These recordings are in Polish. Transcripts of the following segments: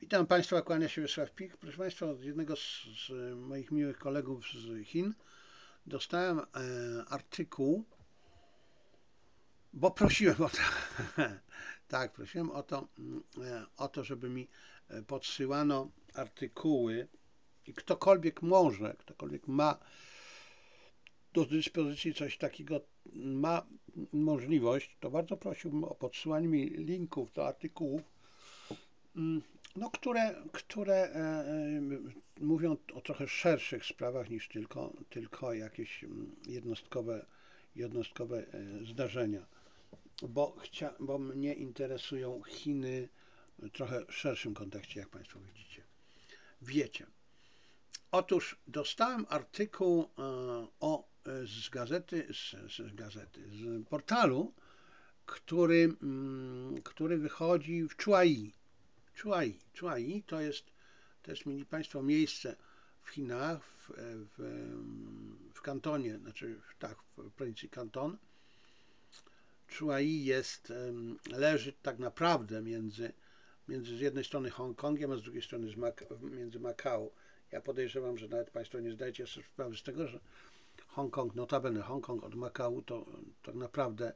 Witam Państwa, kłania się Wiesław Pik. Proszę Państwa, od jednego z moich miłych kolegów z Chin dostałem artykuł, bo prosiłem o to. Tak, prosiłem o to, żeby mi podsyłano artykuły i ktokolwiek ma do dyspozycji coś takiego, ma możliwość, to bardzo prosiłbym o podsyłanie mi linków do artykułów, no, które mówią o trochę szerszych sprawach niż tylko jakieś jednostkowe zdarzenia, bo mnie interesują Chiny w trochę szerszym kontekście, jak Państwo wiecie. Otóż dostałem artykuł z portalu, który wychodzi w Chuai. Chuai to jest, mili Państwo, miejsce w Chinach, w kantonie, w prowincji Kanton. Chuai leży tak naprawdę między z jednej strony Hongkongiem, a z drugiej strony między Makao. Ja podejrzewam, że nawet Państwo nie zdajecie sobie sprawy z tego, że notabene Hongkong od Makao to tak naprawdę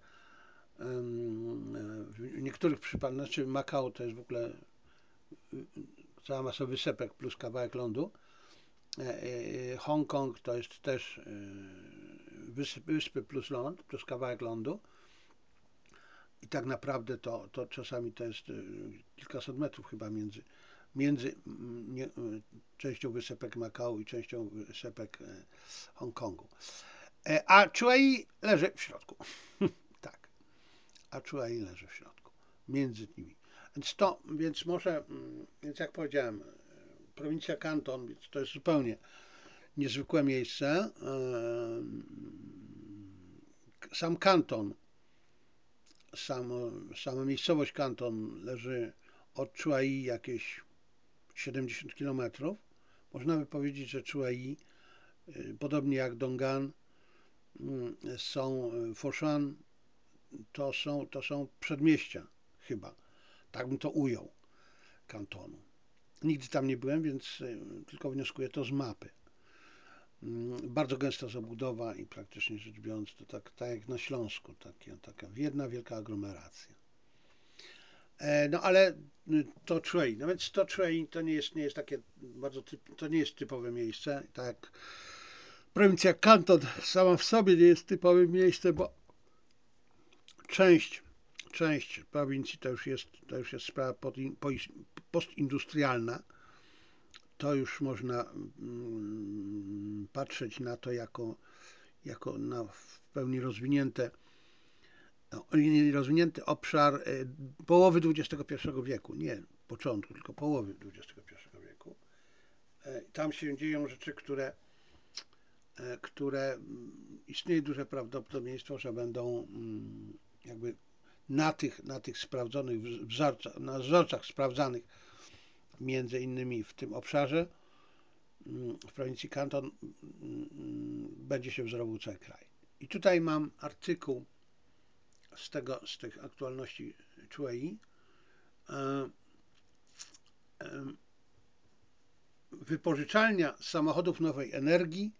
w niektórych przypadkach, znaczy Makao to jest w ogóle cała masa wysepek plus kawałek lądu. Hongkong to jest też wyspy plus ląd, plus kawałek lądu. I tak naprawdę to czasami to jest kilkaset metrów chyba między częścią wysepek Makao i częścią wysepek Hongkongu. A Chuai leży w środku. Tak. A Chuai leży w środku. Między nimi. Więc jak powiedziałem, prowincja Kanton, więc to jest zupełnie niezwykłe miejsce. Sam kanton, sama miejscowość Kanton leży od Chuai jakieś 70 km. Można by powiedzieć, że Chuai, podobnie jak Dong'an, Foshan, to są przedmieścia chyba. Tak bym to ujął, kantonu. Nigdy tam nie byłem, więc tylko wnioskuję to z mapy. Bardzo gęsta zabudowa i praktycznie rzecz biorąc to tak jak na Śląsku, taka jedna wielka aglomeracja. No ale to Chuai, no więc to Chuai to nie jest takie to nie jest typowe miejsce, tak jak prowincja Kanton sama w sobie nie jest typowym miejscem, bo część prowincji to już jest sprawa postindustrialna. To już można patrzeć na to jako na w pełni rozwinięty obszar połowy XXI wieku, nie początku, tylko połowy XXI wieku. Tam się dzieją rzeczy, które istnieje duże prawdopodobieństwo, że będą jakby na tych sprawdzonych wzorcach sprawdzanych między innymi w tym obszarze w prowincji Kanton będzie się wzorował cały kraj. I tutaj mam artykuł z tych aktualności Chuai. Wypożyczalnia samochodów nowej energii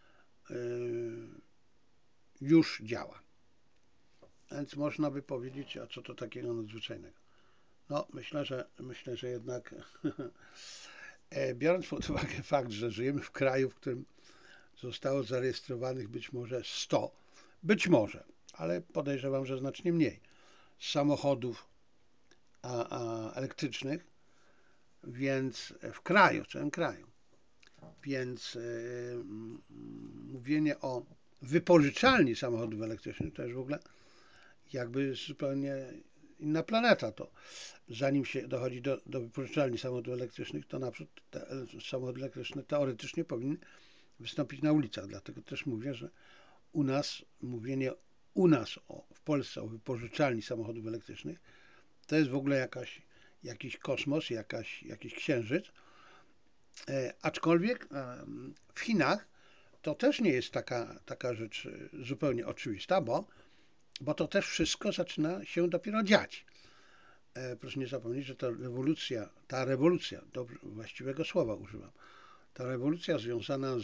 już działa. Więc można by powiedzieć, a co to takiego nadzwyczajnego? No, myślę, że jednak biorąc pod uwagę fakt, że żyjemy w kraju, w którym zostało zarejestrowanych być może, ale podejrzewam, że znacznie mniej samochodów elektrycznych, więc w całym kraju. Więc mówienie o wypożyczalni samochodów elektrycznych to już w ogóle jakby zupełnie inna planeta. To zanim się dochodzi do wypożyczalni samochodów elektrycznych, to na przykład te samochody elektryczne teoretycznie powinny wystąpić na ulicach. Dlatego też mówię, że mówienie w Polsce o wypożyczalni samochodów elektrycznych to jest w ogóle jakiś kosmos, jakiś księżyc. Aczkolwiek w Chinach to też nie jest taka rzecz zupełnie oczywista, bo to też wszystko zaczyna się dopiero dziać. proszę nie zapomnieć, że ta rewolucja, dobrze, właściwego słowa używam, ta rewolucja związana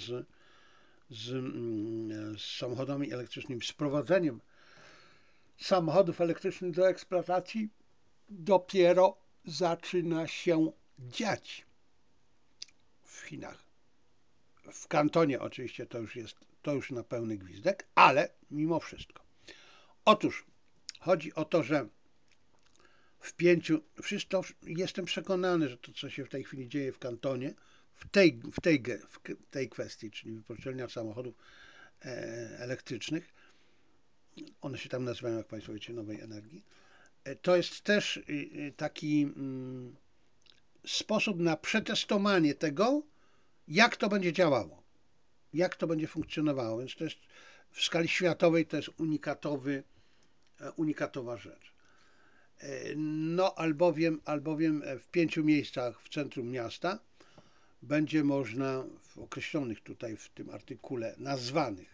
z samochodami elektrycznymi, z prowadzeniem samochodów elektrycznych do eksploatacji dopiero zaczyna się dziać w Chinach. W Kantonie oczywiście to już na pełny gwizdek, ale mimo wszystko. Otóż chodzi o to, że jestem przekonany, że to, co się w tej chwili dzieje w Kantonie, w tej kwestii, czyli wypożyczenia samochodów elektrycznych, one się tam nazywają, jak Państwo wiecie, nowej energii, to jest też taki sposób na przetestowanie tego, jak to będzie działało, jak to będzie funkcjonowało. Więc to jest w skali światowej to jest unikatowa rzecz. No albowiem w 5 miejscach w centrum miasta będzie można w określonych tutaj w tym artykule nazwanych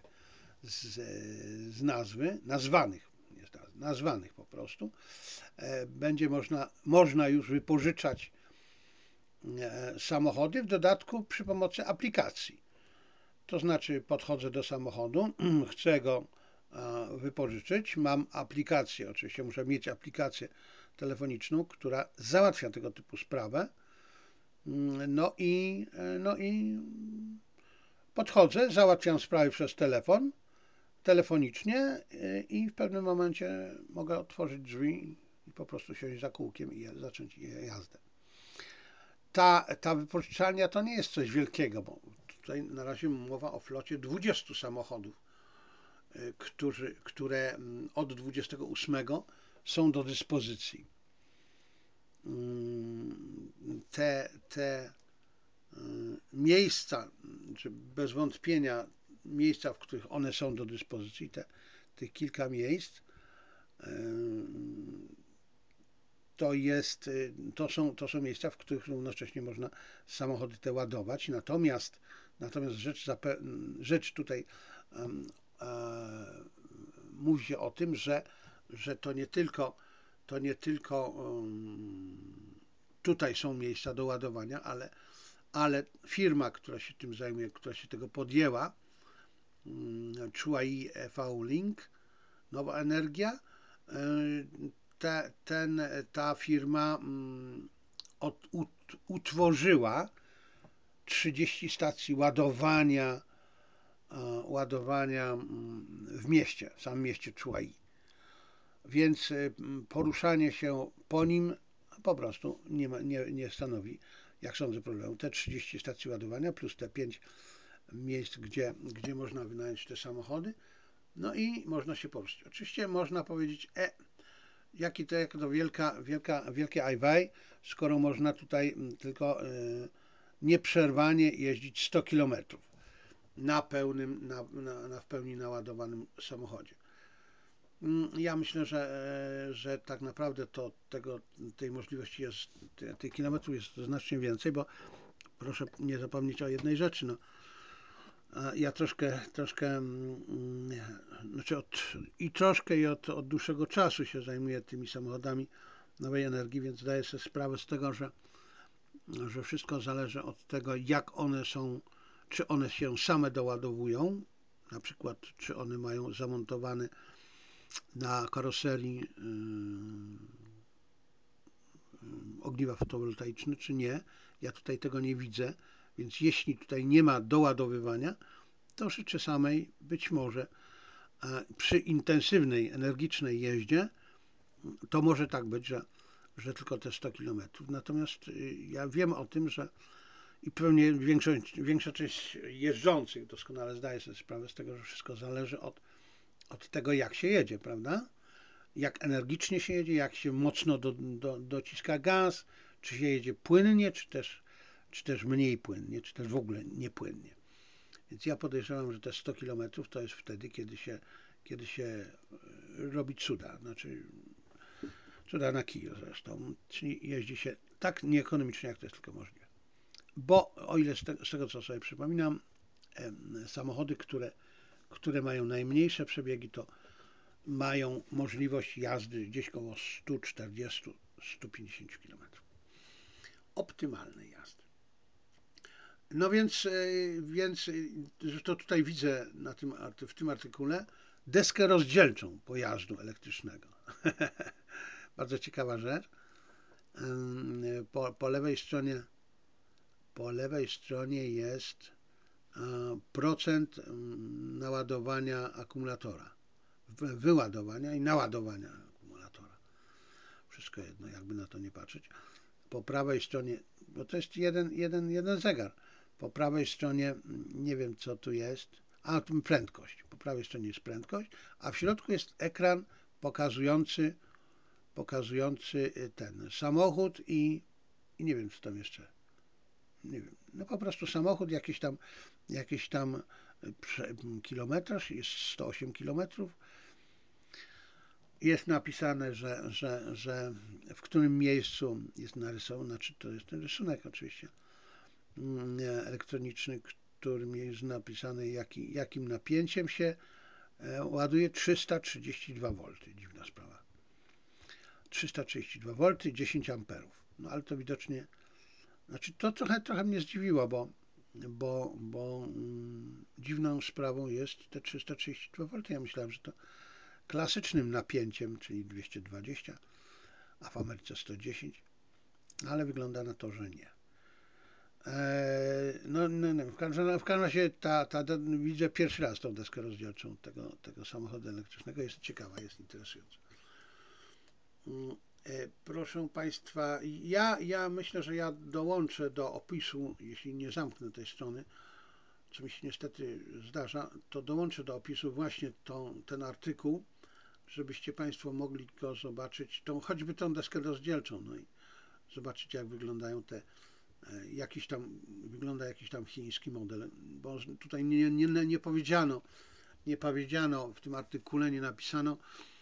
nazwanych po prostu, będzie można już wypożyczać samochody, w dodatku przy pomocy aplikacji. To znaczy podchodzę do samochodu, chcę go wypożyczyć, mam aplikację, oczywiście muszę mieć aplikację telefoniczną, która załatwia tego typu sprawę. No i podchodzę, załatwiam sprawę przez telefonicznie i w pewnym momencie mogę otworzyć drzwi i po prostu siąść za kółkiem i zacząć jazdę. Ta wypożyczalnia to nie jest coś wielkiego, bo tutaj na razie mowa o flocie 20 samochodów, które od 28 są do dyspozycji. Te miejsca, czy bez wątpienia miejsca, w których one są do dyspozycji, tych kilka miejsc, to są miejsca, w których równocześnie można samochody te ładować. Natomiast rzecz tutaj mówi się o tym, że to nie tylko tutaj są miejsca do ładowania, ale firma, która się tym zajmuje, która się tego podjęła, Chuai EV Link, Nowa Energia, ta firma utworzyła 30 stacji ładowania w mieście, w samym mieście Chuai. Więc poruszanie się po nim po prostu nie stanowi, jak sądzę, problemu. Te 30 stacji ładowania plus te 5 miejsc, gdzie można wynająć te samochody, no i można się poruszyć. Oczywiście można powiedzieć, jak to wielkie ajwaj, skoro można tutaj tylko nieprzerwanie jeździć 100 km w pełni naładowanym samochodzie. Ja myślę, że tak naprawdę tej możliwości jest, tych kilometrów jest znacznie więcej, bo proszę nie zapomnieć o jednej rzeczy. No, ja troszkę znaczy od dłuższego czasu się zajmuję tymi samochodami nowej energii, więc zdaję sobie sprawę z tego, że wszystko zależy od tego, jak one są, czy one się same doładowują, na przykład czy one mają zamontowany na karoserii ogniwa fotowoltaiczne, czy nie. Ja tutaj tego nie widzę, więc jeśli tutaj nie ma doładowywania, to rzeczy samej być może przy intensywnej, energicznej jeździe to może tak być, że tylko te 100 km. Natomiast ja wiem o tym, że i pewnie większa część jeżdżących doskonale zdaje sobie sprawę z tego, że wszystko zależy od tego, jak się jedzie, prawda? Jak energicznie się jedzie, jak się mocno dociska gaz, czy się jedzie płynnie, czy też mniej płynnie, czy też w ogóle niepłynnie. Więc ja podejrzewam, że te 100 km to jest wtedy, kiedy się robi cuda, znaczy cuda na kiju zresztą, czyli jeździ się tak nieekonomicznie, jak to jest tylko możliwe. Bo o ile z tego co sobie przypominam, samochody, które mają najmniejsze przebiegi, to mają możliwość jazdy gdzieś koło 140 150 km. Optymalnej jazdy. No więc że to tutaj widzę w tym artykule deskę rozdzielczą pojazdu elektrycznego. Bardzo ciekawa rzecz. Po lewej stronie jest procent naładowania akumulatora, wyładowania i naładowania akumulatora. Wszystko jedno, jakby na to nie patrzeć. Po prawej stronie, bo to jest jeden zegar. Po prawej stronie nie wiem co tu jest, prędkość. Po prawej stronie jest prędkość, a w środku jest ekran pokazujący ten samochód i nie wiem co tam jeszcze. Nie wiem. No po prostu samochód, jakiś tam kilometraż, jest 108 kilometrów. Jest napisane, że w którym miejscu jest narysowany, znaczy to jest ten rysunek oczywiście elektroniczny, którym jest napisane jakim napięciem się ładuje. 332 V. Dziwna sprawa. 332 V, 10 amperów. No ale to widocznie, znaczy to trochę mnie zdziwiło, bo dziwną sprawą jest te 332 V. Ja myślałem, że to klasycznym napięciem, czyli 220, a w Ameryce 110, ale wygląda na to, że nie. No, w każdym razie widzę pierwszy raz tą deskę rozdzielczą tego samochodu elektrycznego. Jest ciekawa, jest interesująca. Proszę Państwa, ja myślę, że ja dołączę do opisu, jeśli nie zamknę tej strony, co mi się niestety zdarza, to dołączę do opisu właśnie ten artykuł, żebyście Państwo mogli go zobaczyć, choćby tą deskę rozdzielczą, no i zobaczyć jak wyglądają wygląda jakiś tam chiński model, bo tutaj nie powiedziano w tym artykule, nie napisano,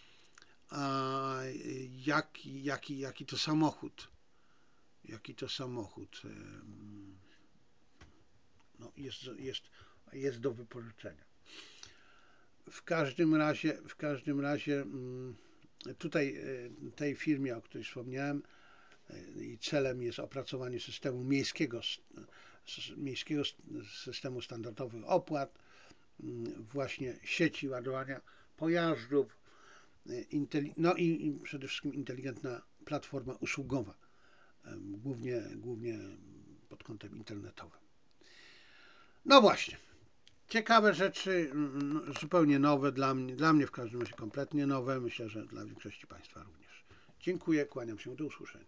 jaki to samochód, no, jest do wypożyczenia. W każdym razie tutaj tej firmie, o której wspomniałem, i celem jest opracowanie systemu miejskiego systemu standardowych opłat, właśnie sieci ładowania pojazdów, no i przede wszystkim inteligentna platforma usługowa, głównie pod kątem internetowym. No właśnie, ciekawe rzeczy, zupełnie nowe dla mnie w każdym razie kompletnie nowe, myślę, że dla większości Państwa również. Dziękuję, kłaniam się, do usłyszenia.